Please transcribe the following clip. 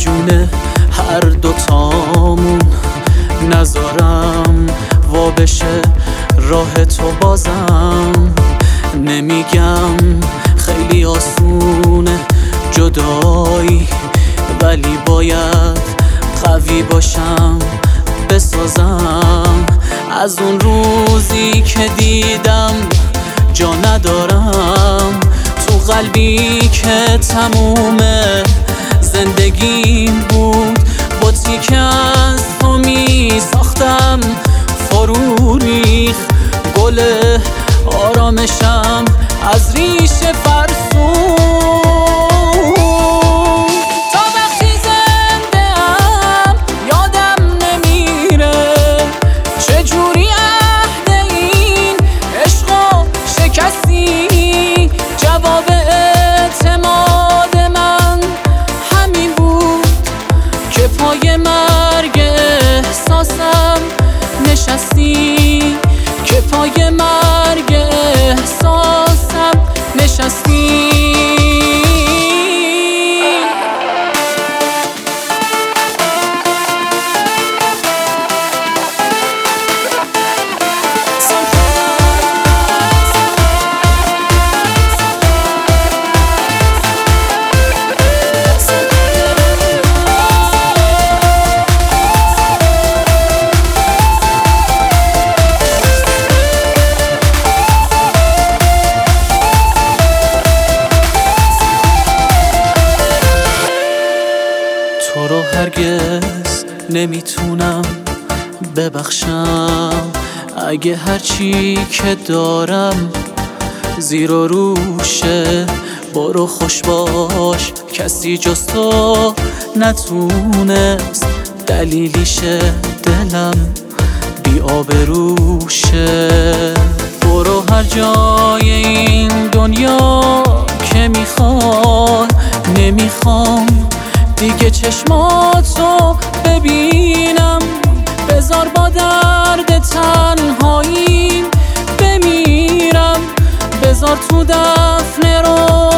جون هر دوتامون نذارم وا بشه راه تو بازم. نمیگم خیلی آسونه جدایی، ولی باید قوی باشم بسازم. از اون روزی که دیدم جا ندارم تو قلبی که تمومه زندگیم بود، با تیکه از تو می ساختم فرو ریخ گل آرامشم از ریشه فرسون. تا وقتی زنده ام یادم نمیره چجوری عهد این عشقو شکستی. جواب اعتماد من همین بود که پای مرگ احساسم نشستی، که پای مرگ احساسم نشستی. تو رو هرگز نمیتونم ببخشم، اگه هرچی که دارم زیر و روشه. برو خوش باش، کسی جز تو نتونست دلیلیشه دلم بی آبروشه. برو هر جای این دنیا که میخوای، نمیخوام دیگه چشماتو ببینم. بذار با درد تنهاییم بمیرم، بذار تو دفن رو